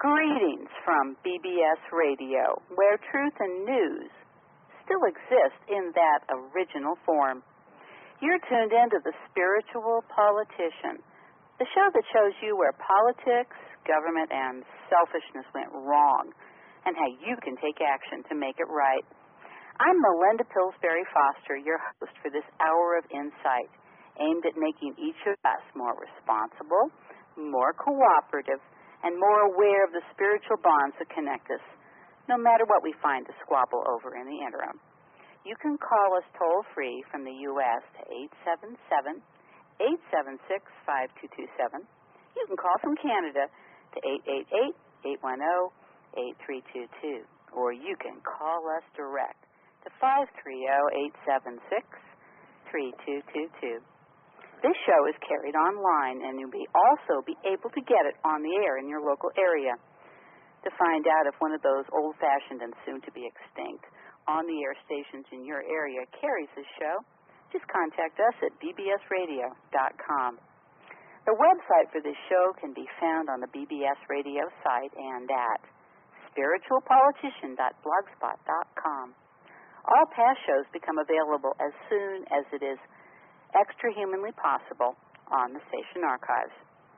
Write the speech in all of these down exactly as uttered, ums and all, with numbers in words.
Greetings from B B S Radio, where truth and news still exist in that original form. You're tuned into The Spiritual Politician, the show that shows you where politics, government, and selfishness went wrong, and how you can take action to make it right. I'm Melinda Pillsbury Foster, your host for this hour of insight, aimed at making each of us more responsible, more cooperative, and more aware of the spiritual bonds that connect us, no matter what we find to squabble over in the interim. You can call us toll-free from the U S to eight seven seven, eight seven six, five two two seven. You can call from Canada to eight eight eight, eight one zero, eight three two two. Or you can call us direct to five three zero, eight seven six, three two two two. This show is carried online, and you'll be also be able to get it on the air in your local area. To find out if one of those old-fashioned and soon-to-be extinct on-the-air stations in your area carries this show, just contact us at b b s radio dot com. The website for this show can be found on the B B S Radio site and at spiritual politician dot blogspot dot com. All past shows become available as soon as it is extra humanly possible on the station archives.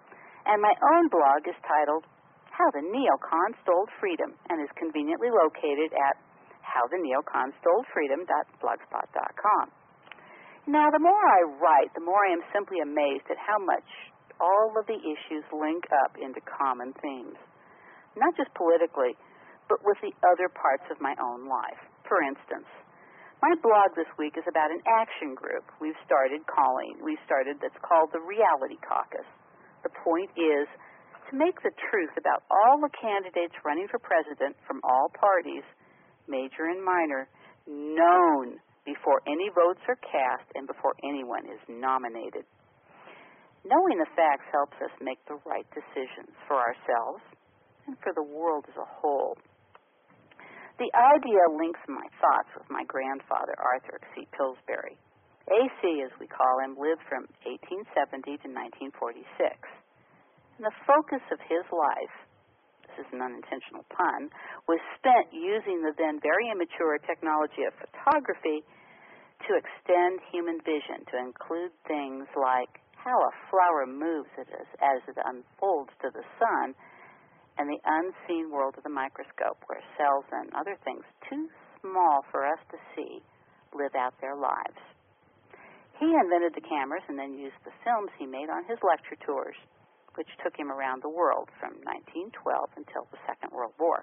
And my own blog is titled How the Neocon Stole Freedom and is conveniently located at how the neocon stole freedom dot blogspot dot com. Now, the more I write, the more I am simply amazed at how much all of the issues link up into common themes, not just politically, but with the other parts of my own life. For instance, my blog this week is about an action group we've started calling, we started that's called the Reality Caucus. The point is to make the truth about all the candidates running for president from all parties, major and minor, known before any votes are cast and before anyone is nominated. Knowing the facts helps us make the right decisions for ourselves and for the world as a whole. The idea links my thoughts with my grandfather, Arthur C. Pillsbury. A C, as we call him, lived from eighteen seventy to nineteen forty-six. And the focus of his life, this is an unintentional pun, was spent using the then very immature technology of photography to extend human vision, to include things like how a flower moves as, as it unfolds to the sun, and the unseen world of the microscope, where cells and other things too small for us to see live out their lives. He invented the cameras and then used the films he made on his lecture tours, which took him around the world from nineteen twelve until the Second World War.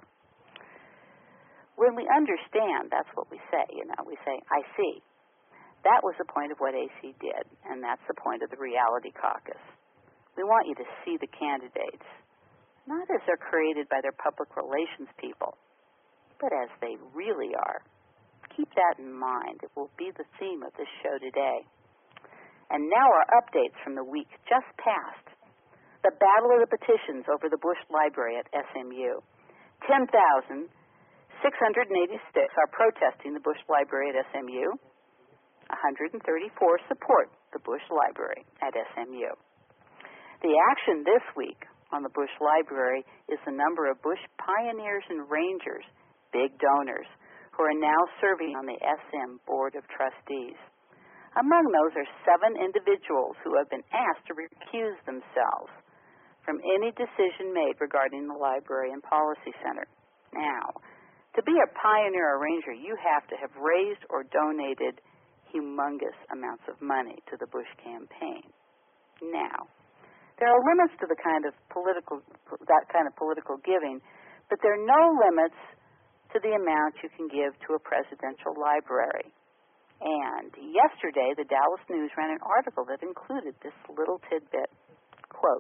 When we understand, that's what we say, you know, we say, I see. That was the point of what A C did, and that's the point of the Reality Caucus. We want you to see the candidates, not as they're created by their public relations people, but as they really are. Keep that in mind. It will be the theme of this show today. And now our updates from the week just passed. The battle of the petitions over the Bush Library at S M U. ten thousand six hundred eighty-six are protesting the Bush Library at S M U. one hundred thirty-four support the Bush Library at S M U. The action this week on the Bush Library is the number of Bush pioneers and rangers, big donors, who are now serving on the S M Board of Trustees. Among those are seven individuals who have been asked to recuse themselves from any decision made regarding the Library and Policy Center. Now, to be a pioneer or ranger, you have to have raised or donated humongous amounts of money to the Bush campaign. Now, there are limits to the kind of political, that kind of political giving, but there are no limits to the amount you can give to a presidential library. And yesterday, the Dallas News ran an article that included this little tidbit. Quote,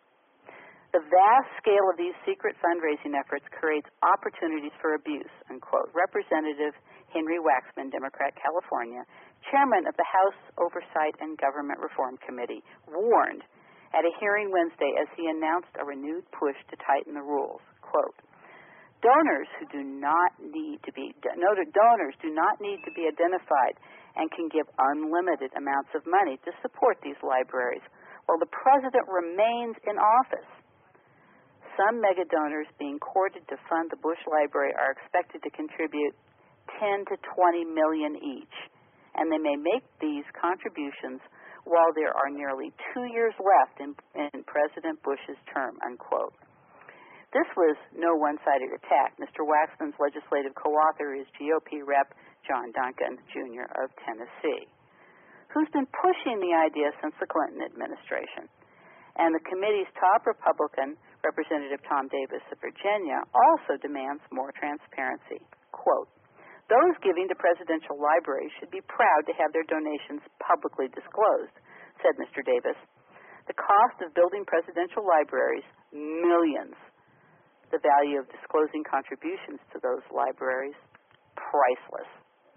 the vast scale of these secret fundraising efforts creates opportunities for abuse, unquote. Representative Henry Waxman, Democrat, California, chairman of the House Oversight and Government Reform Committee, warned at a hearing Wednesday as he announced a renewed push to tighten the rules. Quote, donors who do not need to be donors do not need to be identified and can give unlimited amounts of money to support these libraries while the president remains in office. Some mega donors being courted to fund the Bush Library are expected to contribute ten to twenty million each, and they may make these contributions while there are nearly two years left in, in President Bush's term, unquote. This was no one-sided attack. Mister Waxman's legislative co-author is G O P Rep John Duncan, Junior of Tennessee, who's been pushing the idea since the Clinton administration. And the committee's top Republican, Representative Tom Davis of Virginia, also demands more transparency. Quote, "Those giving to presidential libraries should be proud to have their donations publicly disclosed," said Mister Davis. "The cost of building presidential libraries, millions. The value of disclosing contributions to those libraries, priceless."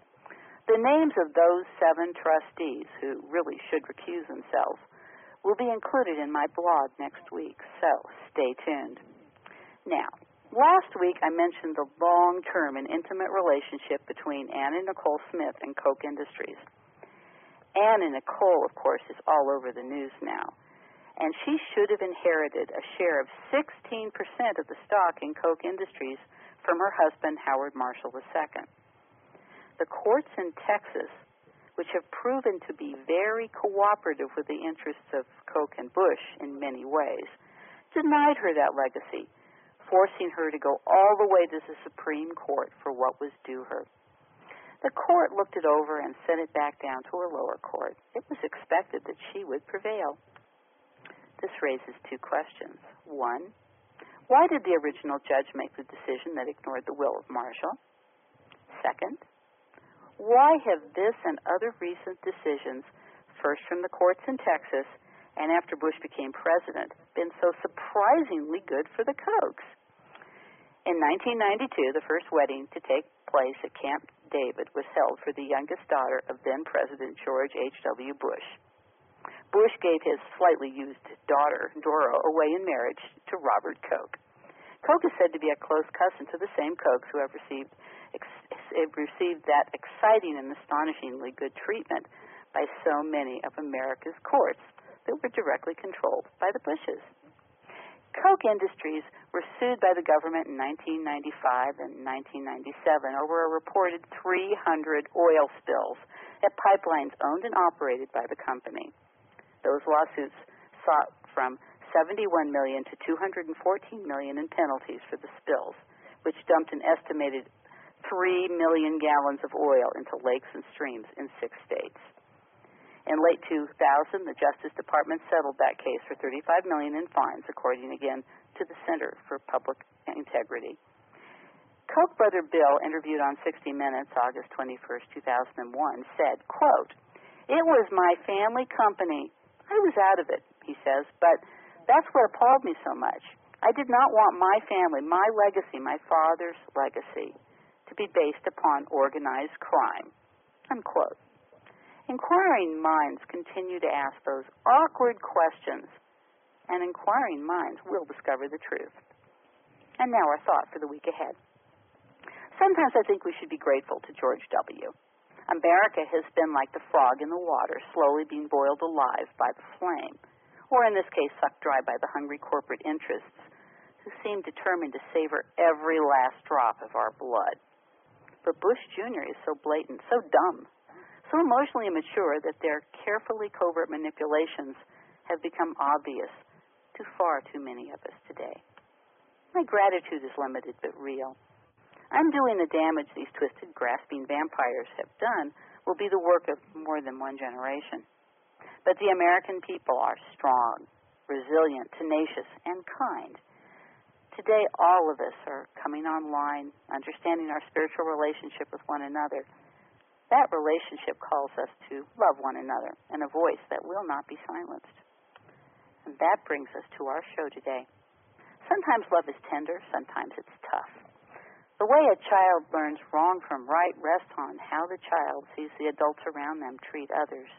The names of those seven trustees who really should recuse themselves will be included in my blog next week, so stay tuned. Now, last week I mentioned the long-term and intimate relationship between Anna Nicole Smith and Koch Industries. Anna Nicole, of course, is all over the news now, and she should have inherited a share of sixteen percent of the stock in Koch Industries from her husband, Howard Marshall the Second. The courts in Texas, which have proven to be very cooperative with the interests of Koch and Bush in many ways, denied her that legacy, forcing her to go all the way to the Supreme Court for what was due her. The court looked it over and sent it back down to a lower court. It was expected that she would prevail. This raises two questions. One, why did the original judge make the decision that ignored the will of Marshall? Second, why have this and other recent decisions, first from the courts in Texas and after Bush became president, been so surprisingly good for the Kochs? In nineteen ninety-two, the first wedding to take place at Camp David was held for the youngest daughter of then-President George H W. Bush. Bush gave his slightly used daughter, Dora, away in marriage to Robert Koch. Koch is said to be a close cousin to the same Kochs who have received, ex- received that exciting and astonishingly good treatment by so many of America's courts that were directly controlled by the Bushes. Koch Industries were sued by the government in nineteen ninety-five and nineteen ninety-seven over a reported three hundred oil spills at pipelines owned and operated by the company. Those lawsuits sought from seventy-one million dollars to two hundred fourteen million dollars in penalties for the spills, which dumped an estimated three million gallons of oil into lakes and streams in six states. In late two thousand, the Justice Department settled that case for thirty-five million dollars in fines, according again to the Center for Public Integrity. Koch brother Bill, interviewed on sixty minutes, August twenty-first, two thousand one, said, quote, "It was my family company. I was out of it," he says, "but that's what appalled me so much. I did not want my family, my legacy, my father's legacy, to be based upon organized crime," unquote. Inquiring minds continue to ask those awkward questions, and inquiring minds will discover the truth. And now our thought for the week ahead. Sometimes I think we should be grateful to George W. America has been like the frog in the water, slowly being boiled alive by the flame, or in this case, sucked dry by the hungry corporate interests who seem determined to savor every last drop of our blood. But Bush Junior is so blatant, so dumb, so emotionally immature that their carefully covert manipulations have become obvious to far too many of us today. My gratitude is limited but real. Undoing the damage these twisted, grasping vampires have done will be the work of more than one generation. But the American people are strong, resilient, tenacious, and kind. Today, all of us are coming online, understanding our spiritual relationship with one another. That relationship calls us to love one another in a voice that will not be silenced. And that brings us to our show today. Sometimes love is tender, sometimes it's tough. The way a child learns wrong from right rests on how the child sees the adults around them treat others.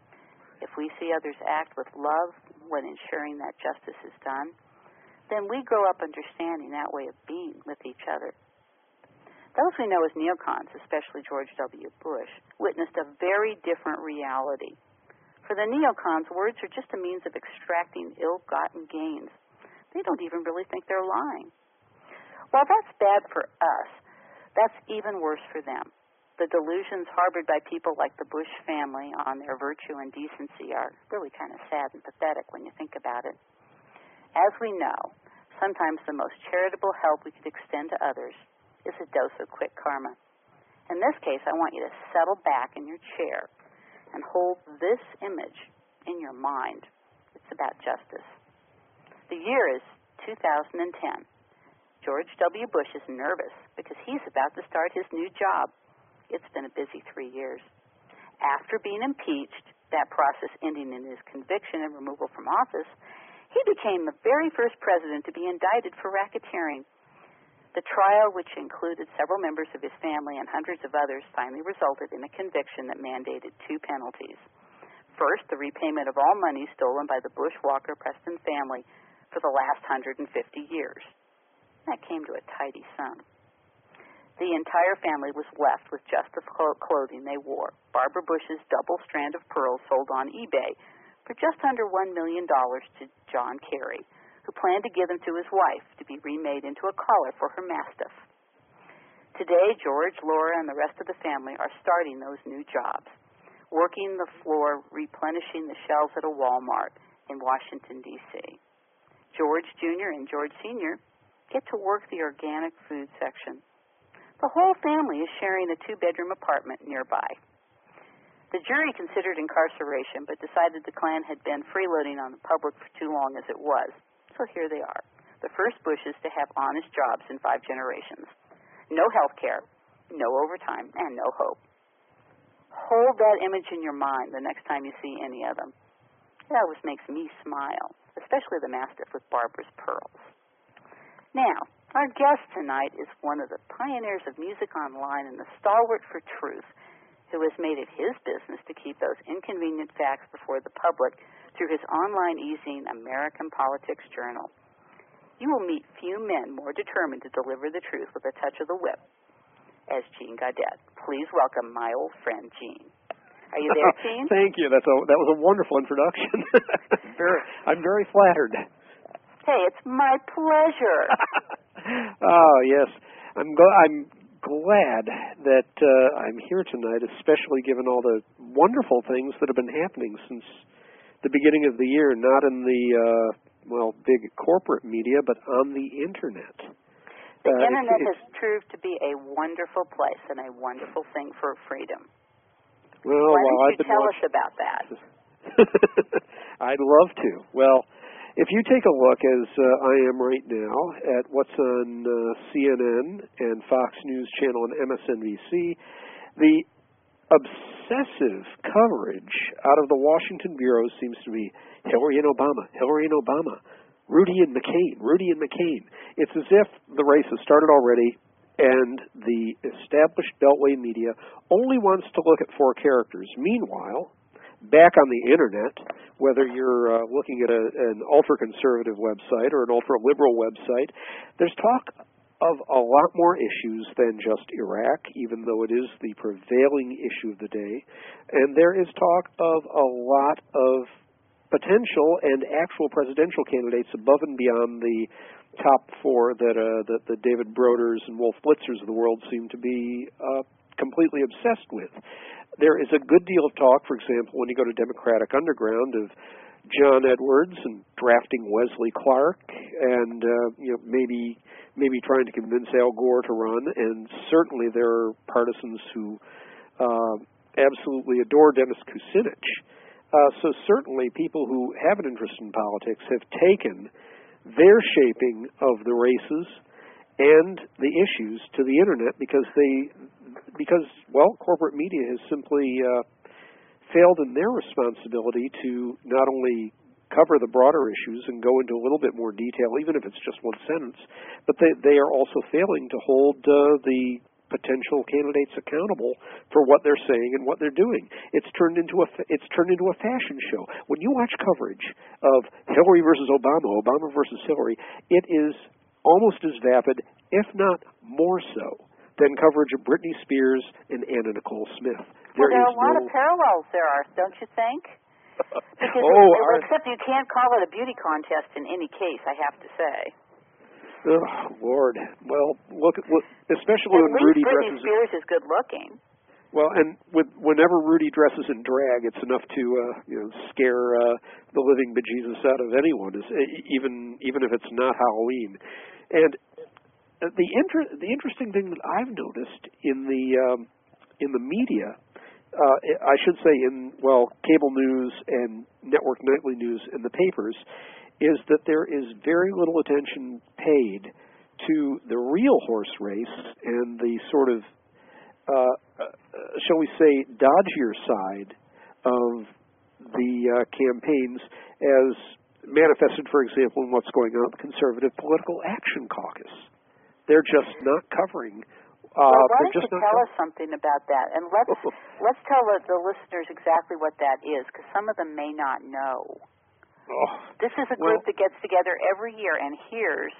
If we see others act with love when ensuring that justice is done, then we grow up understanding that way of being with each other. Those we know as neocons, especially George W. Bush, witnessed a very different reality. For the neocons, words are just a means of extracting ill-gotten gains. They don't even really think they're lying. While that's bad for us, that's even worse for them. The delusions harbored by people like the Bush family on their virtue and decency are really kind of sad and pathetic when you think about it. As we know, sometimes the most charitable help we could extend to others is a dose of quick karma. In this case, I want you to settle back in your chair and hold this image in your mind. It's about justice. The year is two thousand ten. George W. Bush is nervous because he's about to start his new job. It's been a busy three years. After being impeached, that process ending in his conviction and removal from office, he became the very first president to be indicted for racketeering. The trial, which included several members of his family and hundreds of others, finally resulted in a conviction that mandated two penalties. First, the repayment of all money stolen by the Bush Walker Preston family for the last one hundred fifty years. That came to a tidy sum. The entire family was left with just the clothing they wore. Barbara Bush's double strand of pearls sold on eBay for just under one million dollars to John Kerry, who planned to give them to his wife to be remade into a collar for her mastiff. Today, George, Laura, and the rest of the family are starting those new jobs, working the floor, replenishing the shelves at a Walmart in Washington, D C George Junior and George Senior get to work the organic food section. The whole family is sharing a two-bedroom apartment nearby. The jury considered incarceration, but decided the Klan had been freeloading on the public for too long as it was. So here they are, the first Bushes to have honest jobs in five generations. No health care, no overtime, and no hope. Hold that image in your mind the next time you see any of them. It always makes me smile, especially the mastiff with Barbara's pearls. Now, our guest tonight is one of the pioneers of music online and the stalwart for truth, who has made it his business to keep those inconvenient facts before the public through his online e-zine, American Politics Journal. You will meet few men more determined to deliver the truth with a touch of the whip as Gene Gaudet. Please welcome my old friend, Gene. Are you there, Gene? Thank you. That's a, that was a wonderful introduction. very, I'm very flattered. Hey, it's my pleasure. Oh, yes. I'm, go- I'm glad that uh, I'm here tonight, especially given all the wonderful things that have been happening since the beginning of the year, not in the, uh, well, big corporate media, but on the Internet. The uh, Internet it's, has proved to be a wonderful place and a wonderful thing for freedom. Well, Why don't well, you tell watching... us about that? I'd love to. Well, if you take a look, as uh, I am right now, at what's on uh, C N N and Fox News Channel and M S N B C, the obsessive coverage out of the Washington bureaus seems to be Hillary and Obama, Hillary and Obama, Rudy and McCain, Rudy and McCain. It's as if the race has started already, and the established Beltway media only wants to look at four characters. Meanwhile, back on the Internet, whether you're uh, looking at a, an ultra-conservative website or an ultra-liberal website, there's talk of a lot more issues than just Iraq, even though it is the prevailing issue of the day. And there is talk of a lot of potential and actual presidential candidates above and beyond the top four that, uh, that the David Broders and Wolf Blitzers of the world seem to be uh, completely obsessed with. There is a good deal of talk, for example, when you go to Democratic Underground, of John Edwards and drafting Wesley Clark, and uh, you know maybe maybe trying to convince Al Gore to run. And certainly there are partisans who uh, absolutely adore Dennis Kucinich. Uh, so certainly people who have an interest in politics have taken their shaping of the races and the issues to the Internet because they, because well, corporate media has simply uh, failed in their responsibility to not only cover the broader issues and go into a little bit more detail, even if it's just one sentence, but they, they are also failing to hold uh, the potential candidates accountable for what they're saying and what they're doing. It's turned into a it's turned into a fashion show. When you watch coverage of Hillary versus Obama, Obama versus Hillary, it is almost as vapid, if not more so, than coverage of Britney Spears and Anna Nicole Smith. Well, there are a lot no... of parallels there, are, don't you think? Because oh, it, our, except you can't call it a beauty contest in any case, I have to say. Oh, Lord. Well, look, look especially At when least Rudy Britney dresses. Spears is good looking. Well, and with, whenever Rudy dresses in drag, it's enough to uh, you know scare uh, the living bejesus out of anyone, is even even if it's not Halloween. And the inter- the interesting thing that I've noticed in the um, in the media, uh, I should say in well cable news and network nightly news and the papers, is that there is very little attention paid to the real horse race and the sort of Uh, uh, shall we say, dodgier side of the uh, campaigns as manifested, for example, in what's going on with the Conservative Political Action Caucus. They're just not covering. Uh, well, why don't don't you tell us something about that? And let's let's tell the, the listeners exactly what that is, because some of them may not know. Oh, this is a well, group that gets together every year and hears,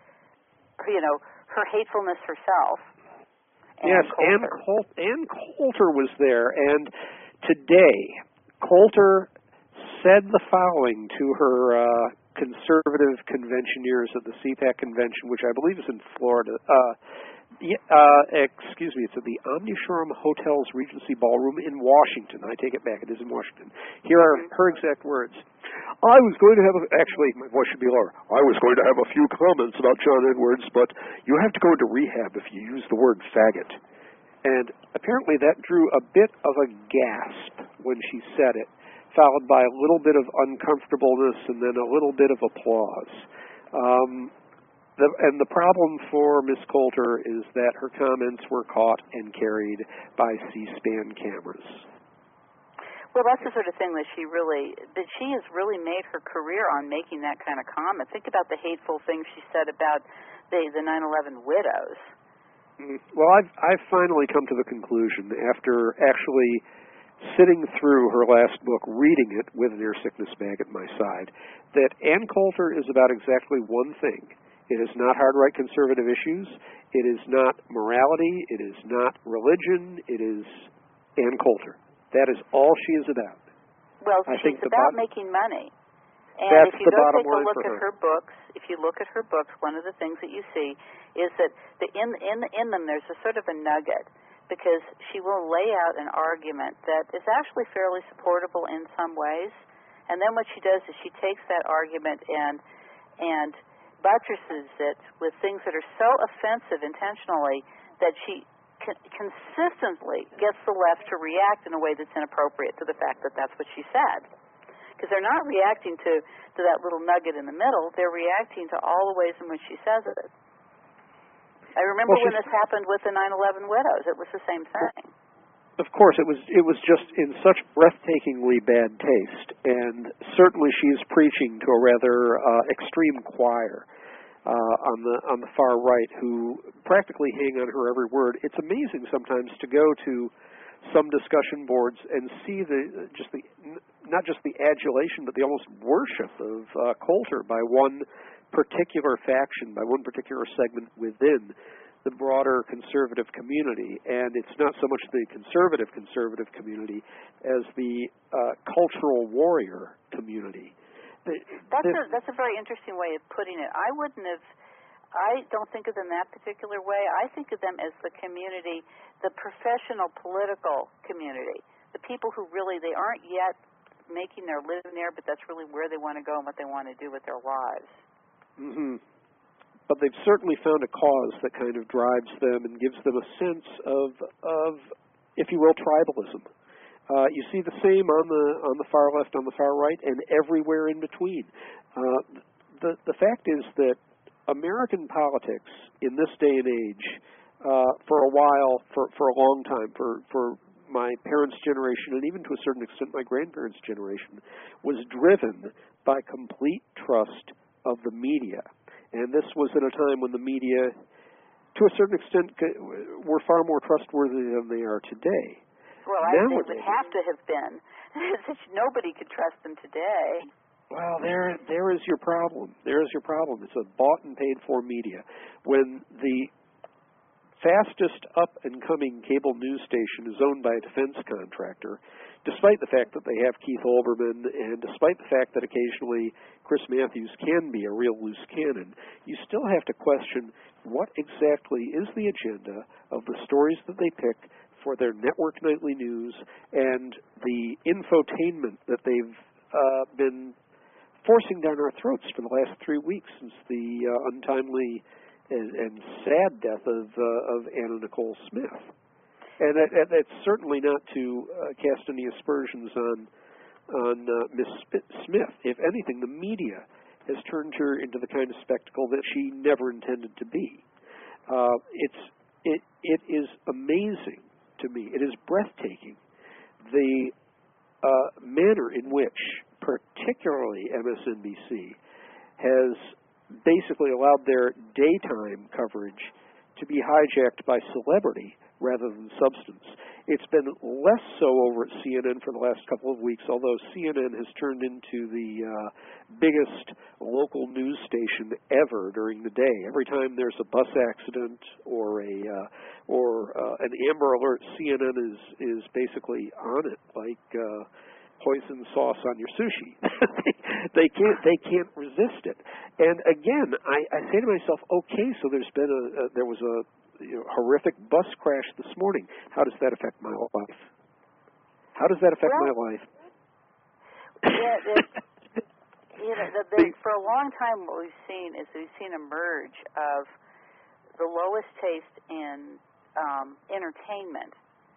you know, her hatefulness herself. Ann yes, Coulter. Ann, Col- Ann Coulter was there, and today Coulter said the following to her uh, conservative conventioneers at the C PAC convention, which I believe is in Florida. Uh, yeah, uh, excuse me, it's at the Omnishorum Hotels Regency Ballroom in Washington. I take it back, it is in Washington. Here are her exact words. I was going to have, a, actually, my voice should be lower. I was going to have a few comments about John Edwards, but you have to go into rehab if you use the word faggot. And apparently that drew a bit of a gasp when she said it, followed by a little bit of uncomfortableness and then a little bit of applause. Um, the, and the problem for Miss Coulter is that her comments were caught and carried by C-SPAN cameras. Well, that's the sort of thing that she really, that she has really made her career on making that kind of comment. Think about the hateful things she said about the the nine eleven widows. Well, I've I've finally come to the conclusion after actually sitting through her last book, reading it with an ear sickness bag at my side, that Ann Coulter is about exactly one thing. It is not hard-right conservative issues. It is not morality. It is not religion. It is Ann Coulter. That is all she is about. Well, I she's think about bottom, making money. And that's if you the go bottom take a line look for at her. her books, if you look at her books, one of the things that you see is that the, in in in them there's a sort of a nugget, because she will lay out an argument that is actually fairly supportable in some ways, and then what she does is she takes that argument and and buttresses it with things that are so offensive intentionally that she con- consistently gets the left to react in a way that's inappropriate to the fact that that's what she said. Because they're not reacting to, to that little nugget in the middle, they're reacting to all the ways in which she says it. I remember well, when this happened with the nine eleven widows, it was the same thing. Of course, it was it was just in such breathtakingly bad taste, and certainly she is preaching to a rather uh, extreme choir uh, on the on the far right, who practically hang on her every word. It's amazing sometimes to go to some discussion boards and see the just the not just the adulation, but the almost worship of uh, Coulter by one particular faction, by one particular segment within the broader conservative community. And it's not so much the conservative conservative community as the uh, cultural warrior community. The, that's the, a that's a very interesting way of putting it. I wouldn't have. I don't think of them that particular way. I think of them as the community, the professional political community, the people who really, they aren't yet making their living there, but that's really where they want to go and what they want to do with their lives. Mm-hmm. But they've certainly found a cause that kind of drives them and gives them a sense of, of if you will, tribalism. Uh, you see the same on the on the far left, on the far right, and everywhere in between. Uh, the the fact is that American politics in this day and age, uh, for a while, for, for a long time, for, for my parents' generation, and even to a certain extent my grandparents' generation, was driven by complete trust of the media. And this was at a time when the media, to a certain extent, were far more trustworthy than they are today. Well, I, they would have to have been. Nobody could trust them today. Well, there, there is your problem. There is your problem. It's a bought and paid for media. When the fastest up and coming cable news station is owned by a defense contractor, despite the fact that they have Keith Olbermann, and despite the fact that occasionally Chris Matthews can be a real loose cannon, you still have to question what exactly is the agenda of the stories that they pick for their network nightly news and the infotainment that they've uh, been forcing down our throats for the last three weeks since the uh, untimely and, and sad death of, uh, of Anna Nicole Smith. And that, that, that's certainly not to uh, cast any aspersions on on uh, Miss Smith. If anything, the media has turned her into the kind of spectacle that she never intended to be. Uh, it's it it is amazing to me. It is breathtaking the uh, manner in which, particularly M S N B C, has basically allowed their daytime coverage to be hijacked by celebrity rather than substance. It's been less so over at C N N for the last couple of weeks, although C N N has turned into the uh, biggest local news station ever during the day. Every time there's a bus accident or a uh, or uh, an Amber Alert, C N N is is basically on it like uh, poison sauce on your sushi. they can't they can't resist it. And again, I, I say to myself, okay, so there's been a, a there was a You know, horrific bus crash this morning. How does that affect my life? How does that affect well, my life? Yeah, it, you know, the, the, for a long time, what we've seen is we've seen a merge of the lowest taste in um, entertainment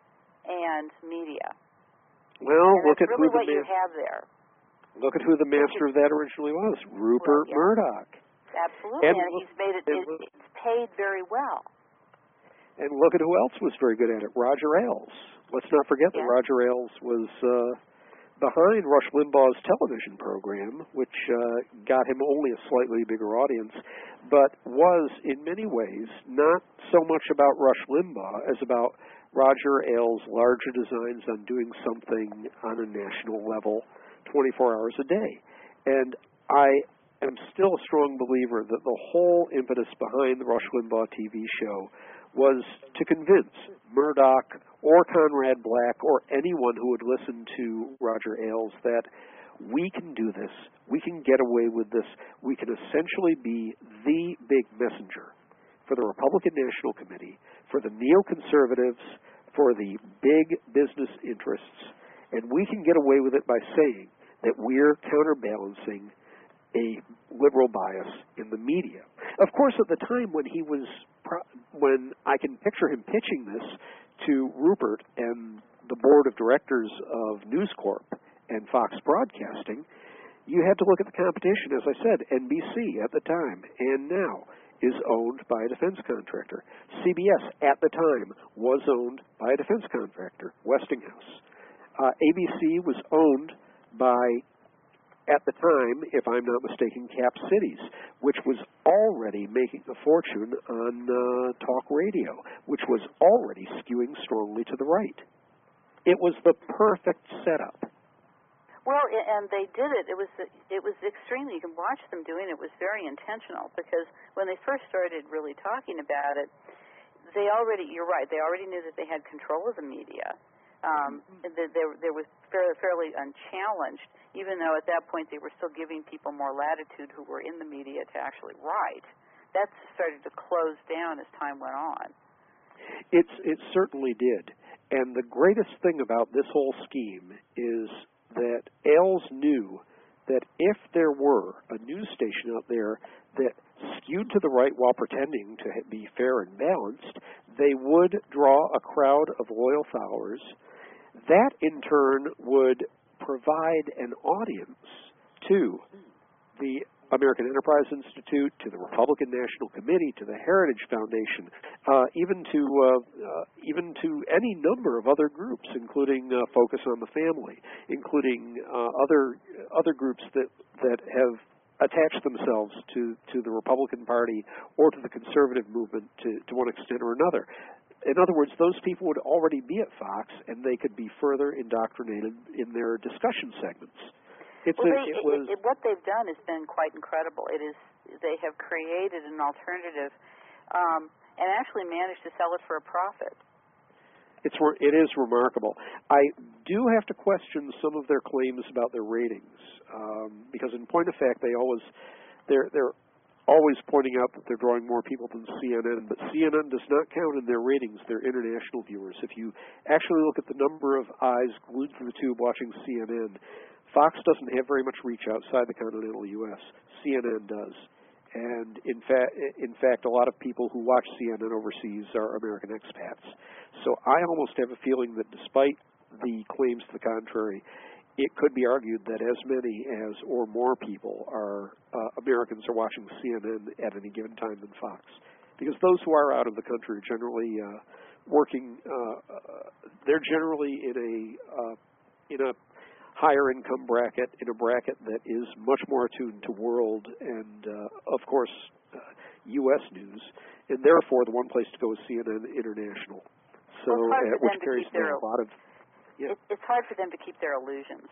and media. Well, and look at really who what the you have there. Look at who the master of that originally was, Rupert well, yeah. Murdoch. Absolutely, and, and he's made it. it it's paid very well. And look at who else was very good at it, Roger Ailes. Let's not forget yeah. that Roger Ailes was uh, behind Rush Limbaugh's television program, which uh, got him only a slightly bigger audience, but was in many ways not so much about Rush Limbaugh as about Roger Ailes' larger designs on doing something on a national level twenty-four hours a day. And I am still a strong believer that the whole impetus behind the Rush Limbaugh T V show was to convince Murdoch or Conrad Black or anyone who would listen to Roger Ailes that we can do this, we can get away with this, we can essentially be the big messenger for the Republican National Committee, for the neoconservatives, for the big business interests, and we can get away with it by saying that we're counterbalancing a liberal bias in the media. Of course, at the time when he was, when I can picture him pitching this to Rupert and the board of directors of News Corp and Fox Broadcasting, you had to look at the competition. As I said, N B C at the time and now is owned by a defense contractor. C B S at the time was owned by a defense contractor, Westinghouse. Uh, A B C was owned by, at the time, if I'm not mistaken, Cap Cities, which was already making a fortune on uh, talk radio, which was already skewing strongly to the right. It was the perfect setup. Well, and they did it. It was it was extremely. You can watch them doing it. It was very intentional because when they first started really talking about it, they already. You're right. They already knew that they had control of the media. Um, there, there was fairly, fairly unchallenged, even though at that point they were still giving people more latitude who were in the media to actually write. That started to close down as time went on. It's, it certainly did. And the greatest thing about this whole scheme is that Ailes knew that if there were a news station out there that skewed to the right while pretending to be fair and balanced, they would draw a crowd of loyal followers. That, in turn, would provide an audience to the American Enterprise Institute, to the Republican National Committee, to the Heritage Foundation, uh, even to uh, uh, even to any number of other groups, including uh, Focus on the Family, including uh, other other groups that that have attached themselves to, to the Republican Party or to the conservative movement to, to one extent or another. In other words, those people would already be at Fox, and they could be further indoctrinated in their discussion segments. It's well, a, they, it was, it, it, what they've done has been quite incredible. It is they have created an alternative, um, and actually managed to sell it for a profit. It's it is remarkable. I do have to question some of their claims about their ratings um, because, in point of fact, they always they're they're always pointing out that they're drawing more people than C N N, but C N N does not count in their ratings their international viewers. If you actually look at the number of eyes glued to the tube watching C N N, Fox doesn't have very much reach outside the continental U S. C N N does. And in fact, in fact, a lot of people who watch C N N overseas are American expats. So I almost have a feeling that despite the claims to the contrary, it could be argued that as many as or more people are uh, Americans are watching C N N at any given time than Fox, because those who are out of the country are generally uh, working. Uh, uh, they're generally in a uh, in a higher income bracket, in a bracket that is much more attuned to world and, uh, of course, uh, U S news, and therefore the one place to go is C N N International. So, well, uh, which carries their, a lot of. Yeah. It, it's hard for them to keep their illusions.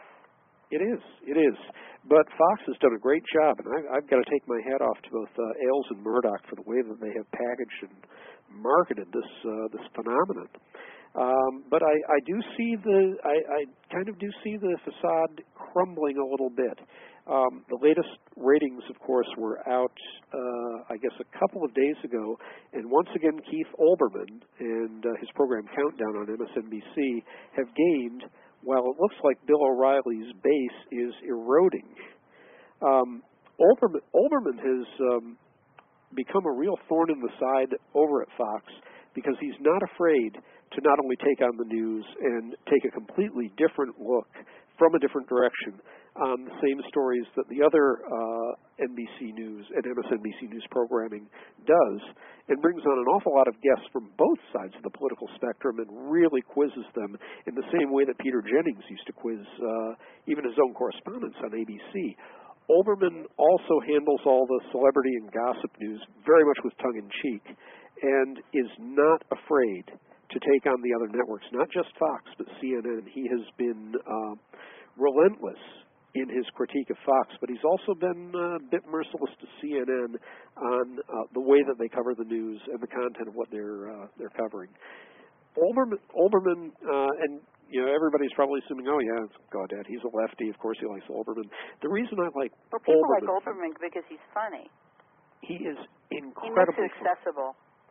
It is, it is. But Fox has done a great job, and I, I've got to take my hat off to both uh, Ailes and Murdoch for the way that they have packaged and marketed this uh, this phenomenon. Um, but I, I do see the, I, I kind of do see the facade crumbling a little bit. Um, the latest ratings, of course, were out, uh, I guess, a couple of days ago, and once again, Keith Olbermann and uh, his program Countdown on M S N B C have gained, while it looks like Bill O'Reilly's base is eroding. Um, Olbermann, Olbermann has um, become a real thorn in the side over at Fox because he's not afraid to not only take on the news and take a completely different look from a different direction on the same stories that the other uh, N B C News and M S N B C News programming does, and brings on an awful lot of guests from both sides of the political spectrum and really quizzes them in the same way that Peter Jennings used to quiz uh, even his own correspondents on A B C. Olbermann also handles all the celebrity and gossip news very much with tongue-in-cheek and is not afraid to take on the other networks, not just Fox, but C N N. He has been uh, relentless in his critique of Fox, but he's also been uh, a bit merciless to C N N on uh, the way that they cover the news and the content of what they're uh, they're covering. Olbermann, Olbermann uh, and you know everybody's probably assuming, oh yeah, Gaudette, he's a lefty, of course he likes Olbermann. The reason I like well, people Olbermann, like Olbermann because he's funny. He is incredibly he makes it accessible.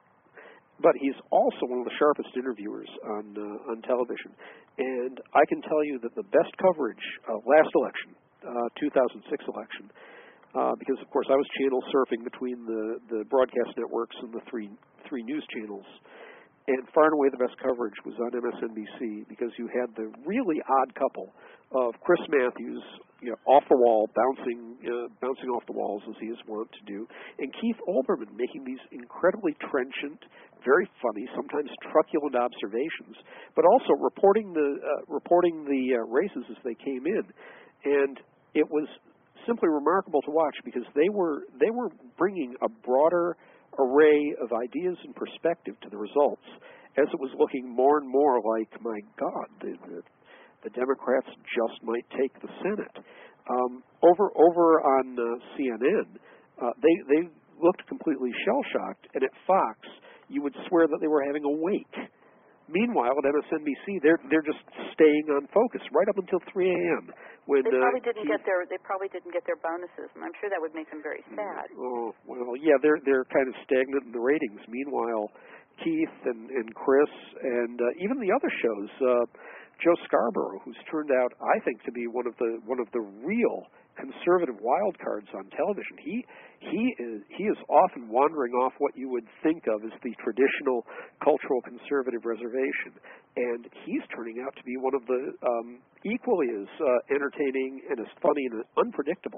But he's also one of the sharpest interviewers on uh, on television. And I can tell you that the best coverage, uh, last election, uh, two thousand six election, uh, because, of course, I was channel surfing between the, the broadcast networks and the three three news channels, and far and away the best coverage was on M S N B C because you had the really odd couple of Chris Matthews, you know, off the wall, bouncing uh, bouncing off the walls as he is wont to do, and Keith Olbermann making these incredibly trenchant, very funny, sometimes truculent observations, but also reporting the uh, reporting the uh, races as they came in, and it was simply remarkable to watch because they were they were bringing a broader array of ideas and perspective to the results, as it was looking more and more like, my God, the, the, the Democrats just might take the Senate. Um, over over on uh, C N N, uh, they they looked completely shell-shocked, and at Fox, you would swear that they were having a wake. Meanwhile, at M S N B C, they're they're just staying on focus right up until three a.m. When they probably uh, didn't Keith, get their they probably didn't get their bonuses, and I'm sure that would make them very sad. Oh well, yeah, they're they're kind of stagnant in the ratings. Meanwhile, Keith and, and Chris and uh, even the other shows, uh, Joe Scarborough, who's turned out, I think, to be one of the one of the real conservative wild cards on television. He he is he is often wandering off what you would think of as the traditional cultural conservative reservation, and he's turning out to be one of the um, equally as uh, entertaining and as funny and unpredictable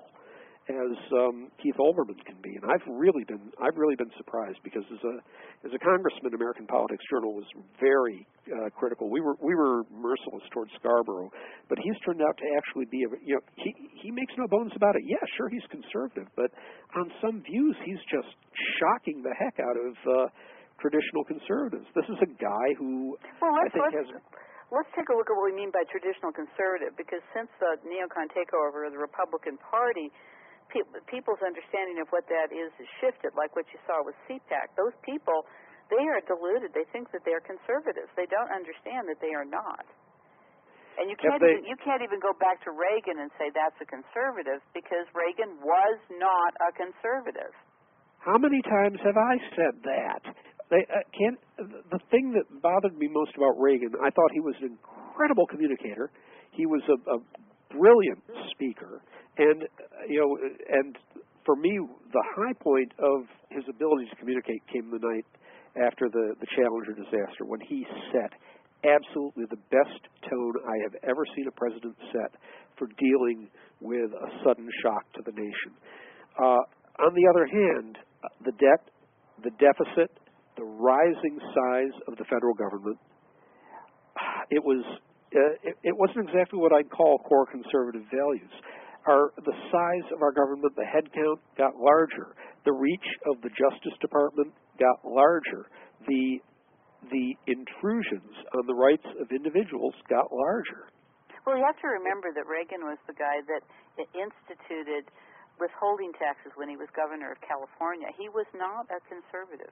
as um, Keith Olbermann can be. And I've really been I've really been surprised because as a as a congressman, American Politics Journal was very uh, critical. We were we were merciless towards Scarborough, but he's turned out to actually be a, you know he he makes no bones about it. Yeah, sure, he's conservative, but on some views, he's just shocking the heck out of uh, traditional conservatives. This is a guy who well, I think has. Let's take a look at what we mean by traditional conservative, because since the neocon takeover of the Republican Party, people's understanding of what that is has shifted, like what you saw with C PAC. Those people they are deluded. They think that they're conservatives. They don't understand that they are not. And you can't they, even, you can't even go back to Reagan and say that's a conservative, because Reagan was not a conservative. How many times have I said that? They uh, can't. The thing that bothered me most about Reagan, I thought he was an incredible communicator. He was a, a brilliant speaker, and uh, you know, and for me, the high point of his ability to communicate came the night after the the Challenger disaster, when he set absolutely the best tone I have ever seen a president set for dealing with a sudden shock to the nation. Uh, on the other hand, the debt, the deficit, the rising size of the federal government, it was uh, it, it wasn't exactly what I'd call core conservative values. Our, the size of our government, the headcount got larger. The reach of the Justice Department got larger. The the intrusions on the rights of individuals got larger. Well, you have to remember that Reagan was the guy that instituted withholding taxes when he was governor of California. He was not a conservative.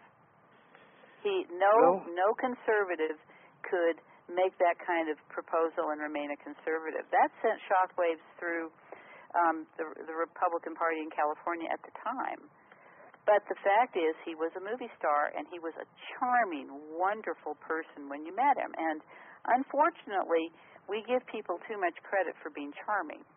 He no no, no conservative could make that kind of proposal and remain a conservative. That sent shockwaves through um, the, the Republican Party in California at the time. But the fact is, he was a movie star, and he was a charming, wonderful person when you met him. And unfortunately, we give people too much credit for being charming.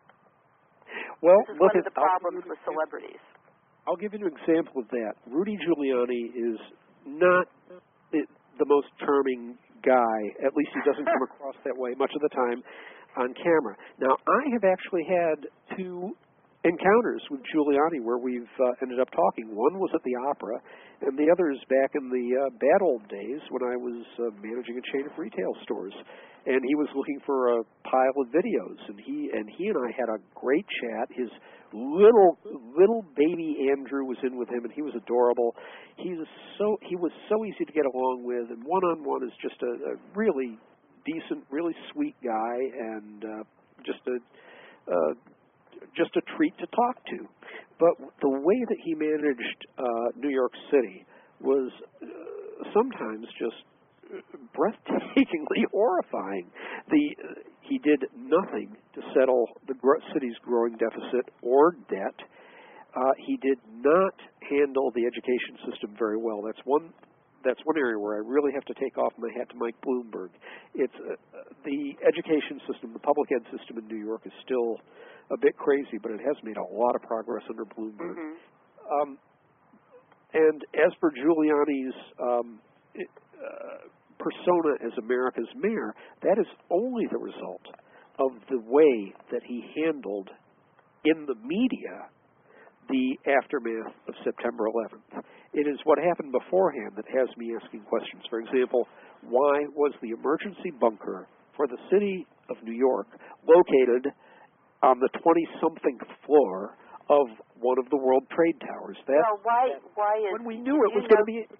Well, this is look one at, of the problems with celebrities. I'll give you an example of that. Rudy Giuliani is not the most charming guy. At least he doesn't come across that way much of the time on camera. Now, I have actually had two encounters with Giuliani where we've uh, ended up talking. One was at the Opera, and the other is back in the uh, bad old days when I was uh, managing a chain of retail stores. And he was looking for a pile of videos, and he and he and I had a great chat. His little little baby Andrew was in with him, and he was adorable. He was so he was so easy to get along with, and one on one is just a, a really decent, really sweet guy, and uh, just a uh, just a treat to talk to. But the way that he managed uh, New York City was uh, sometimes just breathtakingly horrifying. The uh, he did nothing to settle the gro- city's growing deficit or debt. Uh, he did not handle the education system very well. That's one. That's one area where I really have to take off my hat to Mike Bloomberg. It's uh, the education system, the public ed system in New York is still a bit crazy, but it has made a lot of progress under Bloomberg. Mm-hmm. Um, and as for Giuliani's um, it, uh, persona as America's mayor, that is only the result of the way that he handled in the media the aftermath of September eleventh. It is what happened beforehand that has me asking questions. For example, why was the emergency bunker for the city of New York located on the twenty-something floor of one of the World Trade Towers? That, well, why, that, why is... when we knew it was going to be...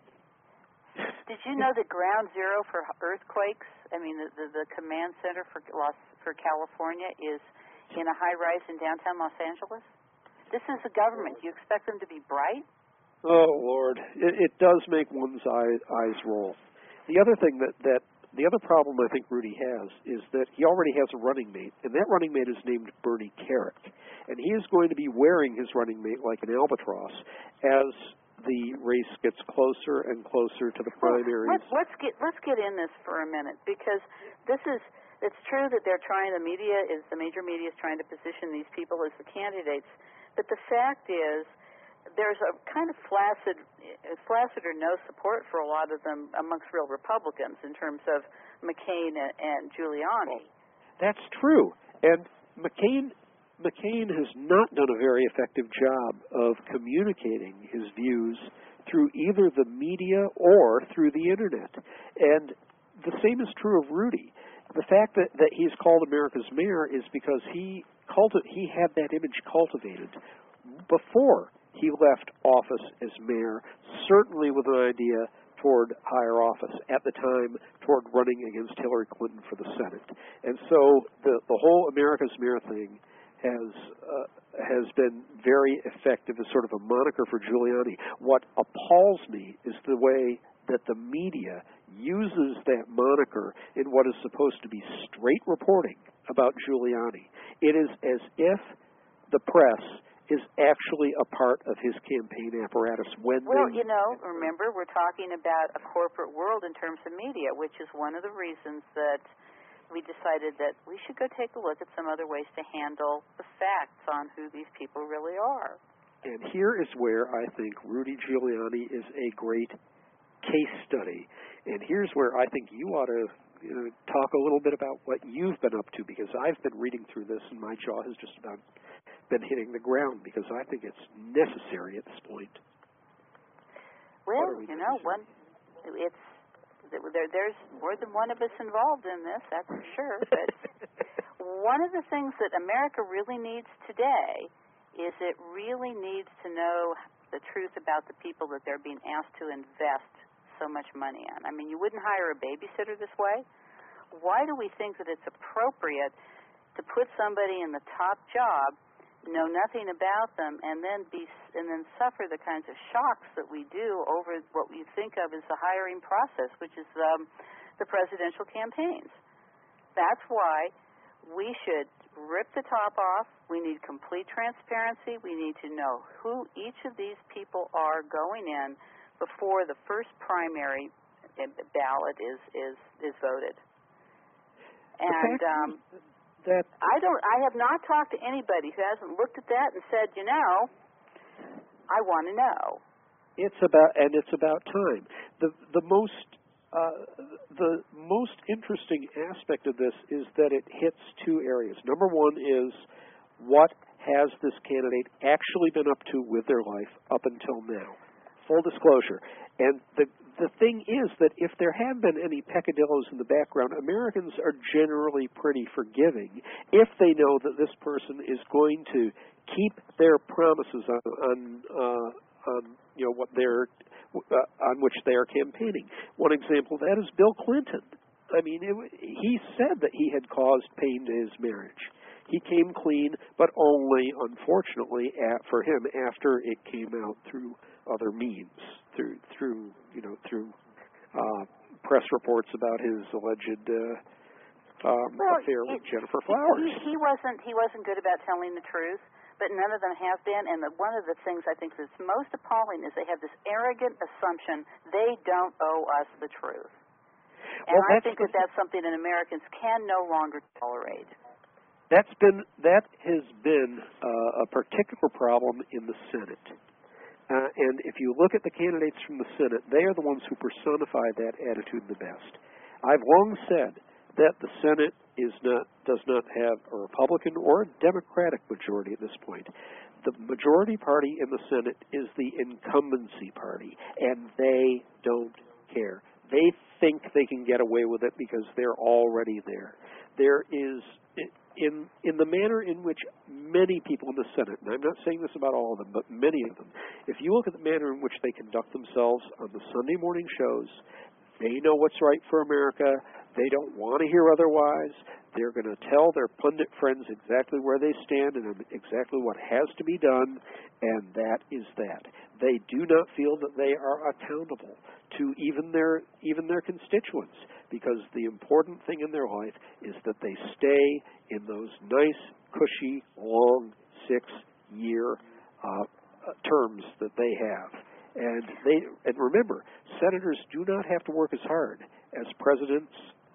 Did you know that ground zero for earthquakes, I mean, the, the, the command center for Los, for California is in a high-rise in downtown Los Angeles? This is the government. Do you expect them to be bright? Oh, Lord. It, it does make one's eye, eyes roll. The other thing that, that, the other problem I think Rudy has is that he already has a running mate, and that running mate is named Bernie Kerik. And he is going to be wearing his running mate like an albatross as the race gets closer and closer to the primaries. Well, let's, let's get let's get in this for a minute, because this is it's true that they're trying, the media is the major media is trying to position these people as the candidates, but the fact is there's a kind of flaccid flaccid or no support for a lot of them amongst real Republicans in terms of McCain and, and Giuliani. That's true, and McCain. McCain has not done a very effective job of communicating his views through either the media or through the Internet. And the same is true of Rudy. The fact that, that he's called America's mayor is because he culti- he had that image cultivated before he left office as mayor, certainly with an idea toward higher office, at the time toward running against Hillary Clinton for the Senate. And so the, the whole America's mayor thing has uh, has been very effective as sort of a moniker for Giuliani. What appalls me is the way that the media uses that moniker in what is supposed to be straight reporting about Giuliani. It is as if the press is actually a part of his campaign apparatus when well, they... you know, remember, we're talking about a corporate world in terms of media, which is one of the reasons that we decided that we should go take a look at some other ways to handle the facts on who these people really are. And here is where I think Rudy Giuliani is a great case study. And here's where I think you ought to you know, talk a little bit about what you've been up to, because I've been reading through this and my jaw has just about been hitting the ground, because I think it's necessary at this point. Well, you know, one, it's there, there's more than one of us involved in this, that's for sure. But one of the things that America really needs today is it really needs to know the truth about the people that they're being asked to invest so much money on. I mean, you wouldn't hire a babysitter this way. Why do we think that it's appropriate to put somebody in the top job, know nothing about them, and then be and then suffer the kinds of shocks that we do over what we think of as the hiring process, which is um, the presidential campaigns? That's why we should rip the top off. We need complete transparency. We need to know who each of these people are going in before the first primary ballot is is, is voted. And um, that I don't. I have not talked to anybody who hasn't looked at that and said, you know, I want to know. It's about and it's about time. The the most uh, the most interesting aspect of this is that it hits two areas. Number one is what has this candidate actually been up to with their life up until now. Full disclosure. And the the thing is that if there have been any peccadillos in the background, Americans are generally pretty forgiving if they know that this person is going to keep their promises on, on, uh, on you know, what they're uh, on which they are campaigning. One example of that is Bill Clinton. I mean, it, he said that he had caused pain to his marriage. He came clean, but only, unfortunately, at, for him, after it came out through other means, through through you know through uh, press reports about his alleged uh, um, well, affair it, with Jennifer Flowers. He, he wasn't he wasn't good about telling the truth, but none of them have been. And the, one of the things I think that's most appalling is they have this arrogant assumption they don't owe us the truth. And well, I think that that's something that Americans can no longer tolerate. That's been that has been uh, a particular problem in the Senate. Uh, and if you look at the candidates from the Senate, they are the ones who personify that attitude the best. I've long said that the Senate is not does not have a Republican or a Democratic majority at this point. The majority party in the Senate is the incumbency party, and they don't care. They think they can get away with it because they're already there. There is... In in the manner in which many people in the Senate, and I'm not saying this about all of them, but many of them, if you look at the manner in which they conduct themselves on the Sunday morning shows, they know what's right for America. They don't want to hear otherwise. They're going to tell their pundit friends exactly where they stand and exactly what has to be done, and that is that. They do not feel that they are accountable to even their even their constituents, because the important thing in their life is that they stay in those nice, cushy, long six-year uh, terms that they have. And they and remember, senators do not have to work as hard as presidents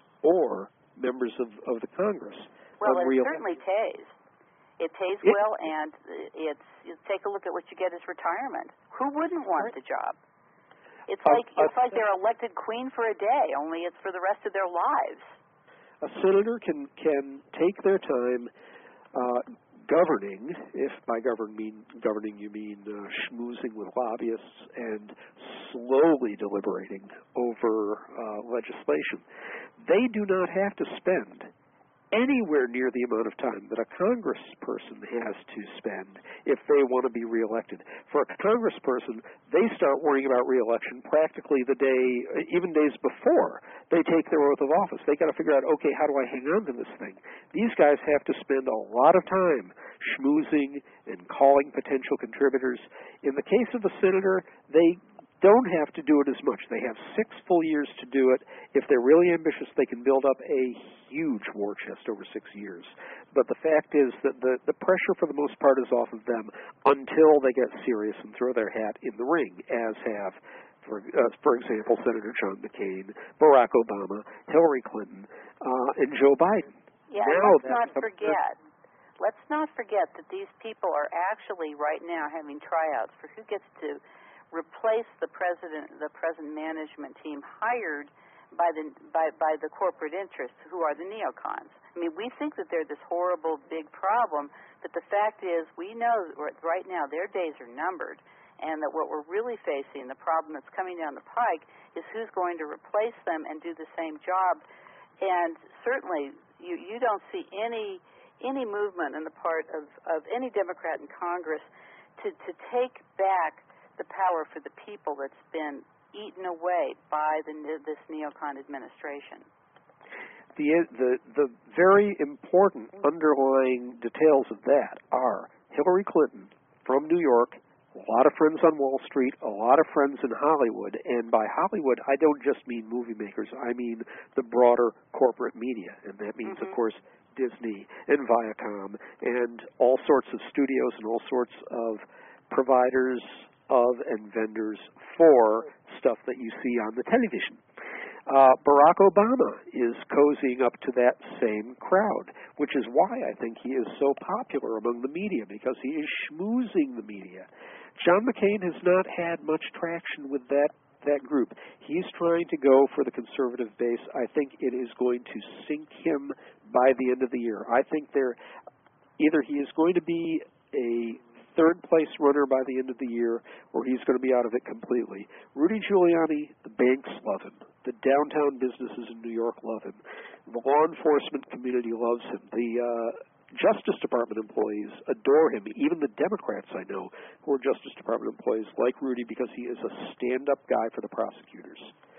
or members of, of the Congress. Well, it real certainly pays. It pays it, well, and it's you take a look at what you get as retirement. Who wouldn't want the job? It's a, like a, it's like they're elected queen for a day, only it's for the rest of their lives. A senator can can take their time uh, governing, if by govern mean governing you mean uh, schmoozing with lobbyists and slowly deliberating over uh, legislation. They do not have to spend anywhere near the amount of time that a congressperson has to spend if they want to be reelected. For a congressperson, they start worrying about reelection practically the day, even days before they take their oath of office. They got to figure out, okay, how do I hang on to this thing? These guys have to spend a lot of time schmoozing and calling potential contributors. In the case of a senator, they don't have to do it as much. They have six full years to do it. If they're really ambitious, they can build up a huge war chest over six years. But the fact is that the, the pressure, for the most part, is off of them until they get serious and throw their hat in the ring, as have, for, uh, for example, Senator John McCain, Barack Obama, Hillary Clinton, uh, and Joe Biden. Yeah, now and let's not forget, let's not forget that these people are actually right now having tryouts for who gets to replace the president, the present management team hired by the by, by the corporate interests, who are the neocons. I mean, we think that they're this horrible big problem, but the fact is, we know that right now their days are numbered, and that what we're really facing, the problem that's coming down the pike, is who's going to replace them and do the same job. And certainly, you you don't see any any movement on the part of, of any Democrat in Congress to, to take back the power for the people that's been eaten away by the, this neocon administration. The, the, the very important underlying details of that are Hillary Clinton from New York, a lot of friends on Wall Street, a lot of friends in Hollywood, and by Hollywood, I don't just mean movie makers, I mean the broader corporate media, and that means, mm-hmm. of course, Disney and Viacom and all sorts of studios and all sorts of providers of and vendors for stuff that you see on the television. Uh, Barack Obama is cozying up to that same crowd, which is why I think he is so popular among the media, because he is schmoozing the media. John McCain has not had much traction with that that group. He's trying to go for the conservative base. I think it is going to sink him by the end of the year. I think there, either he is going to be a third place runner by the end of the year, or he's going to be out of it completely. Rudy Giuliani, the banks love him. The downtown businesses in New York love him. The law enforcement community loves him. The uh, Justice Department employees adore him. Even the Democrats I know who are Justice Department employees like Rudy because he is a stand-up guy for the prosecutors.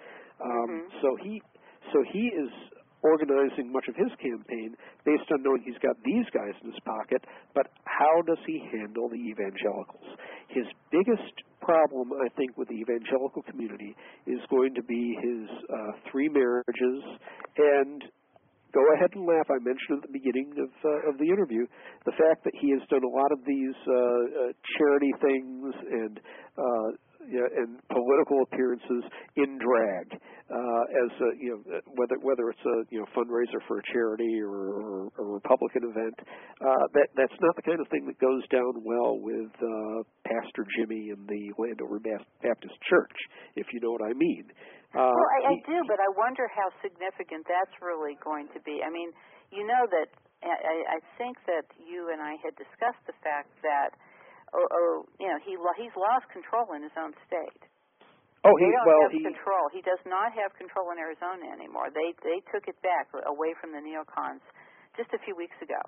Um, mm-hmm. So he, so he is organizing much of his campaign based on knowing he's got these guys in his pocket, but how does he handle the evangelicals? His biggest problem, I think, with the evangelical community is going to be his uh, three marriages. And go ahead and laugh, I mentioned at the beginning of, uh, of the interview, the fact that he has done a lot of these uh, uh, charity things and uh, Yeah, and political appearances in drag, uh, as a, you know, whether whether it's a you know fundraiser for a charity or, or a Republican event, uh, that that's not the kind of thing that goes down well with uh, Pastor Jimmy in the Landover Baptist Church, if you know what I mean. Uh, well, I, I do, but I wonder how significant that's really going to be. I mean, you know that I, I think that you and I had discussed the fact that. Oh, oh, you know, he he's lost control in his own state. Oh, he they don't well have he control. He does not have control in Arizona anymore. They they took it back away from the neocons just a few weeks ago.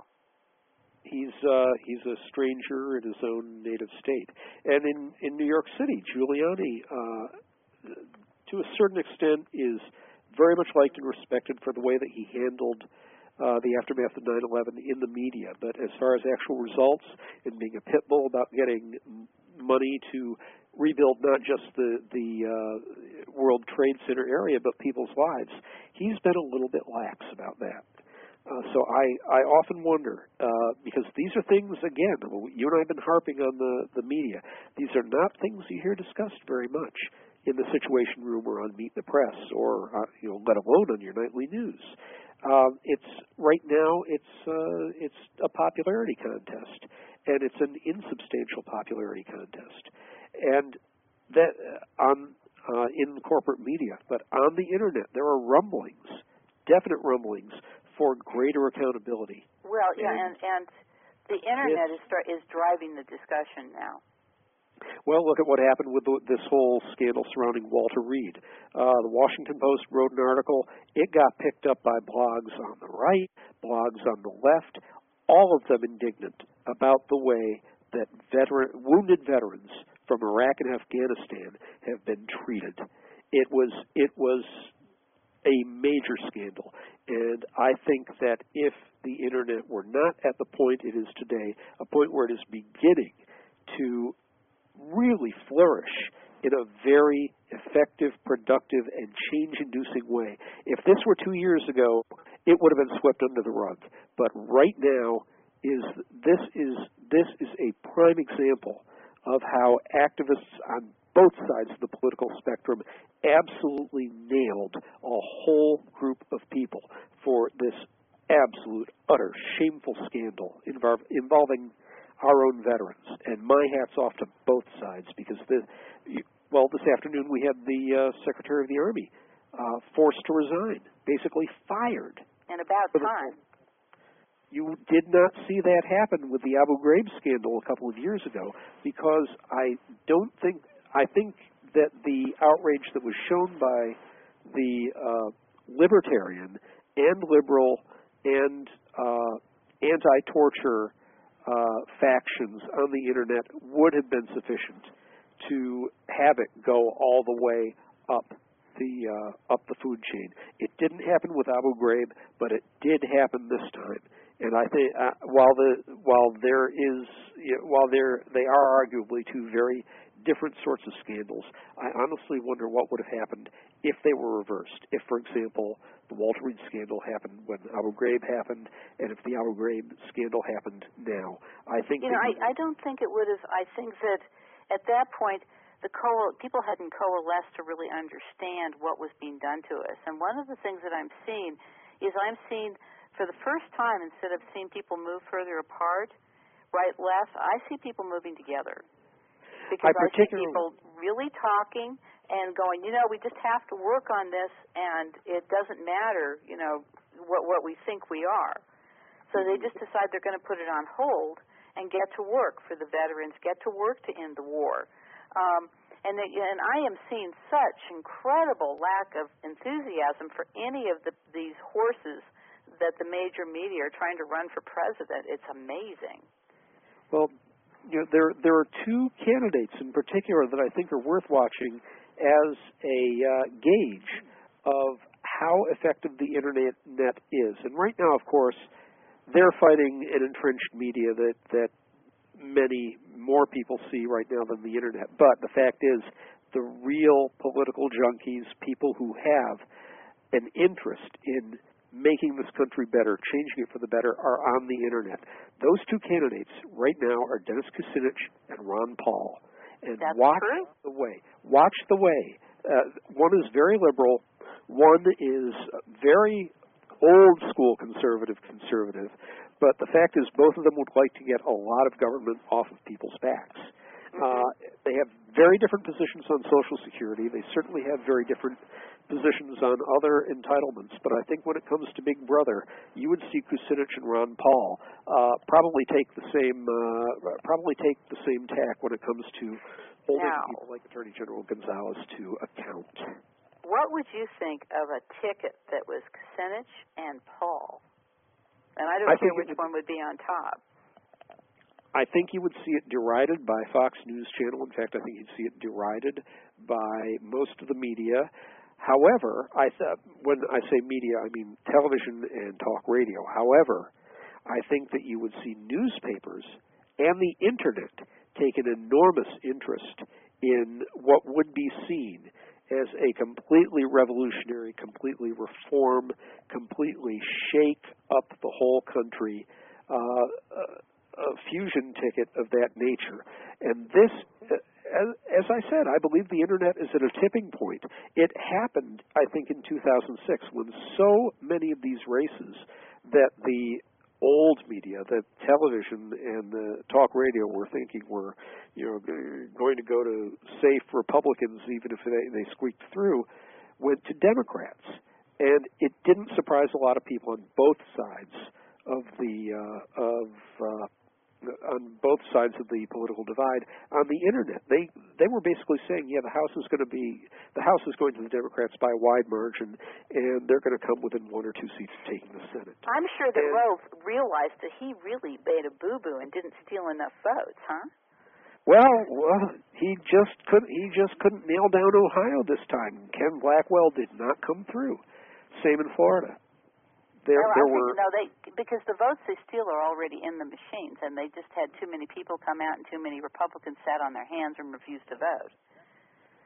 He's uh, he's a stranger in his own native state, and in in New York City, Giuliani, uh, to a certain extent, is very much liked and respected for the way that he handled Uh, the aftermath of nine eleven in the media. But as far as actual results and being a pit bull about getting money to rebuild not just the, the uh, World Trade Center area, but people's lives, he's been a little bit lax about that. Uh, so I, I often wonder, uh, because these are things, again, you and I have been harping on the, the media, these are not things you hear discussed very much in the Situation Room or on Meet the Press or, uh, you know, let alone on your nightly news. Um, it's right now. It's uh, it's a popularity contest, and it's an insubstantial popularity contest, and that uh, on uh, in the corporate media, but on the internet there are rumblings, definite rumblings for greater accountability. Well, yeah, and, and, and the internet is is driving the discussion now. Well, look at what happened with the, this whole scandal surrounding Walter Reed. Uh, the Washington Post wrote an article. It got picked up by blogs on the right, blogs on the left, all of them indignant about the way that veteran, wounded veterans from Iraq and Afghanistan have been treated. It was it was a major scandal, and I think that if the Internet were not at the point it is today, a point where it is beginning to really flourish in a very effective, productive, and change-inducing way. If this were two years ago, it would have been swept under the rug. But right now, is this is this is a prime example of how activists on both sides of the political spectrum absolutely nailed a whole group of people for this absolute, utter, shameful scandal involve, involving our own veterans. And my hat's off to both sides, because, the, well, this afternoon we had the uh, Secretary of the Army uh, forced to resign, basically fired. And about time. You did not see that happen with the Abu Ghraib scandal a couple of years ago, because I don't think, I think that the outrage that was shown by the uh, libertarian and liberal and uh, anti-torture uh, factions on the Internet would have been sufficient to have it go all the way up the uh, up the food chain. It didn't happen with Abu Ghraib, but it did happen this time. And I think uh, while the while there is you know, while there they are arguably two very different sorts of scandals, I honestly wonder what would have happened if they were reversed. If, for example, the Walter Reed scandal happened when Abu Ghraib happened, and if the Abu Ghraib scandal happened now, I think you know I, I don't think it would have. I think that at that point, the co- people hadn't coalesced to really understand what was being done to us. And one of the things that I'm seeing is I'm seeing, for the first time, instead of seeing people move further apart, right, left, I see people moving together. Because I, I see people really talking and going, you know, we just have to work on this, and it doesn't matter, you know, what, what we think we are. So they just decide they're going to put it on hold and get to work for the veterans, get to work to end the war. Um, and, they, and I am seeing such incredible lack of enthusiasm for any of the, these horses that the major media are trying to run for president. It's amazing. Well, you know, there there are two candidates in particular that I think are worth watching as a uh, gauge of how effective the Internet net is. And right now, of course, they're fighting an entrenched media that, that many more people see right now than the Internet. But the fact is, the real political junkies, people who have an interest in making this country better, changing it for the better, are on the Internet. Those two candidates right now are Dennis Kucinich and Ron Paul. And That's watch true. the way. Watch the way. Uh, one is very liberal. One is very old school conservative conservative. But the fact is, both of them would like to get a lot of government off of people's backs. Mm-hmm. Uh, they have very different positions on Social Security. They certainly have very different positions on other entitlements. But I think when it comes to Big Brother, you would see Kucinich and Ron Paul uh, probably take the same uh, probably take the same tack when it comes to holding now, people like Attorney General Gonzalez to account. What would you think of a ticket that was Kucinich and Paul? And I don't I care which would, one would be on top. I think you would see it derided by Fox News Channel. In fact, I think you'd see it derided by most of the media. However, I th- when I say media, I mean television and talk radio. However, I think that you would see newspapers and the Internet take an enormous interest in what would be seen as a completely revolutionary, completely reform, completely shake up the whole country uh, uh, a fusion ticket of that nature. And this, as, as I said, I believe the Internet is at a tipping point. It happened, I think, in two thousand six when so many of these races that the old media, the television and the talk radio were thinking were, you know, going to go to safe Republicans even if they, they squeaked through, went to Democrats. And it didn't surprise a lot of people on both sides of the uh, of uh, on both sides of the political divide on the Internet. They they were basically saying, yeah, the House is going to be the House is going to the Democrats by a wide margin, and they're going to come within one or two seats of taking the Senate. I'm sure that and, Rove realized that he really made a boo-boo and didn't steal enough votes, huh? Well, well, he just couldn't. He just couldn't nail down Ohio this time. Ken Blackwell did not come through. Same in Florida. There, no, there I were think, no, they because the votes they steal are already in the machines, and they just had too many people come out, and too many Republicans sat on their hands and refused to vote.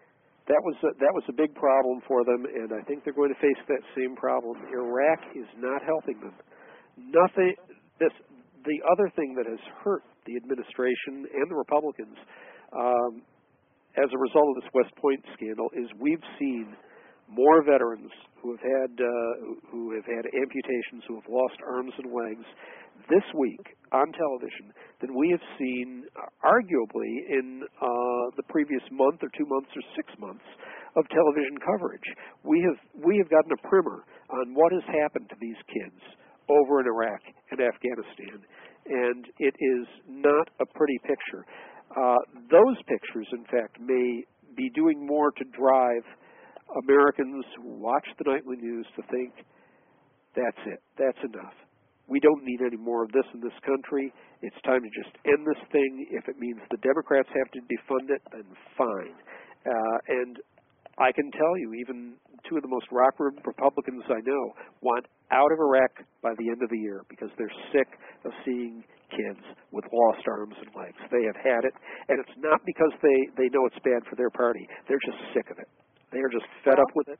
That was a, that was a big problem for them, and I think they're going to face that same problem. Iraq is not helping them. Nothing. This the other thing that has hurt the administration and the Republicans um, as a result of this West Point scandal is we've seen more veterans who have had uh, who have had amputations, who have lost arms and legs this week on television than we have seen uh, arguably in uh, the previous month or two months or six months of television coverage. We have we have gotten a primer on what has happened to these kids over in Iraq and Afghanistan, and it is not a pretty picture. Uh, those pictures, in fact, may be doing more to drive Americans who watch the nightly news to think, that's it, that's enough. We don't need any more of this in this country. It's time to just end this thing. If it means the Democrats have to defund it, then fine. Uh, and I can tell you, even two of the most rock-ribbed Republicans I know want out of Iraq by the end of the year because they're sick of seeing kids with lost arms and legs. They have had it, and it's not because they, they know it's bad for their party. They're just sick of it. They are just fed well, up with it.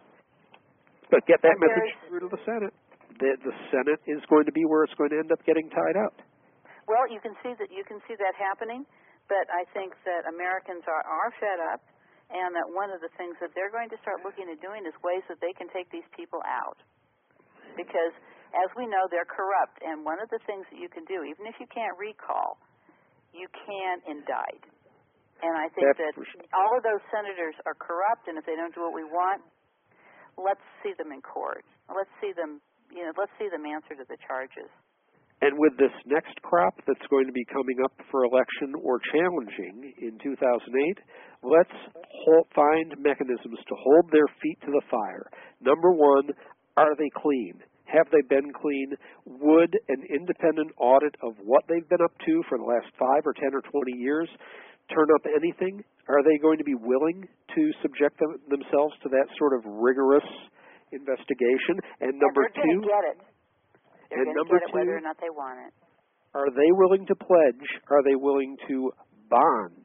But get that but message through to the Senate. The, the Senate is going to be where it's going to end up getting tied up. Well, you can see that you can see that happening, but I think that Americans are, are fed up, and that one of the things that they're going to start looking at doing is ways that they can take these people out. Because, as we know, they're corrupt, and one of the things that you can do, even if you can't recall, you can indict. And I think That's that all of those senators are corrupt, and if they don't do what we want, let's see them in court. Let's see them, you know, let's see them answer to the charges. And with this next crop that's going to be coming up for election or challenging in two thousand eight, let's hold, find mechanisms to hold their feet to the fire. Number one, are they clean? Have they been clean? Would an independent audit of what they've been up to for the last five or ten or twenty years turn up anything? Are they going to be willing to subject them, themselves to that sort of rigorous investigation? And number yeah, they're two, gonna get it. They're and going to number get it two, whether or not they want it. are they willing to pledge? Are they willing to bond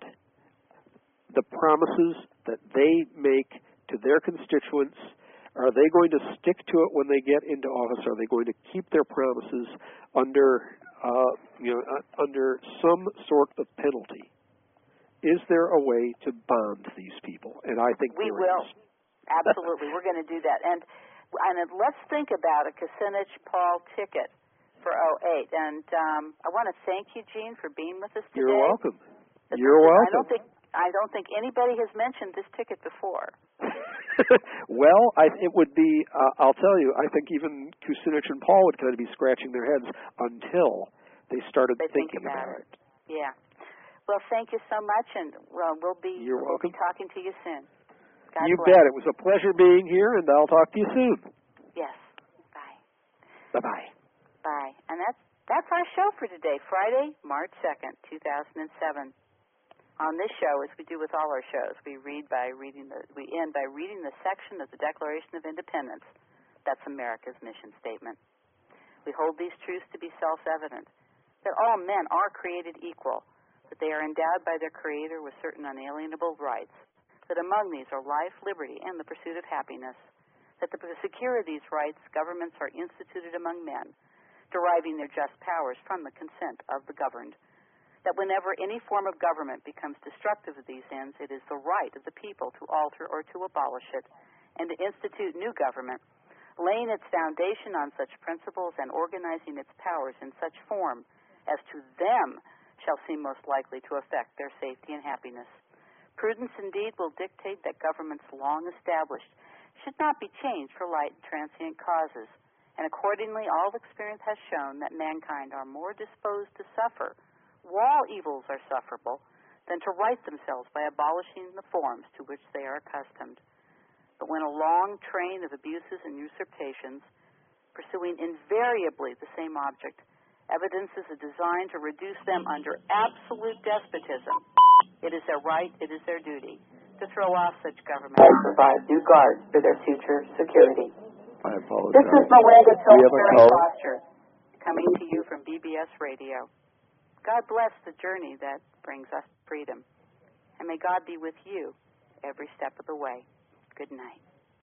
the promises that they make to their constituents? Are they going to stick to it when they get into office? Are they going to keep their promises under, uh, you know, uh, under some sort of penalty? Is there a way to bond these people? And I think we there will. is. Absolutely, we're going to do that. And and let's think about a Kucinich-Paul ticket for oh eight. And um, I want to thank you, Gene, for being with us today. You're welcome. This You're is, welcome. I don't think I don't think anybody has mentioned this ticket before. Well, I, it would be. Uh, I'll tell you. I think even Kucinich and Paul would kind of be scratching their heads until they started they thinking think about, about it. it. Yeah. Well, thank you so much, and well, we'll be You're we'll welcome. be talking to you soon. God you bless. bet. It was a pleasure being here, and I'll talk to you soon. Yes. Bye. Bye-bye. Bye. And that's that's our show for today, Friday, March second, two thousand seven. On this show, as we do with all our shows, we read by reading the we end by reading the section of the Declaration of Independence. That's America's mission statement. We hold these truths to be self-evident, that all men are created equal, that they are endowed by their Creator with certain unalienable rights, that among these are life, liberty, and the pursuit of happiness, that to secure these rights, governments are instituted among men, deriving their just powers from the consent of the governed, that whenever any form of government becomes destructive of these ends, it is the right of the people to alter or to abolish it, and to institute new government, laying its foundation on such principles and organizing its powers in such form as to them shall seem most likely to affect their safety and happiness. Prudence indeed will dictate that governments long established should not be changed for light and transient causes, and accordingly all experience has shown that mankind are more disposed to suffer while evils are sufferable than to right themselves by abolishing the forms to which they are accustomed. But when a long train of abuses and usurpations, pursuing invariably the same object, evidences a design to reduce them under absolute despotism, it is their right, it is their duty, to throw off such government and provide due guards for their future security. I apologize. This is Melinda Do we have a Pillsbury call? Foster, coming to you from B B S Radio. God bless the journey that brings us freedom, and may God be with you every step of the way. Good night.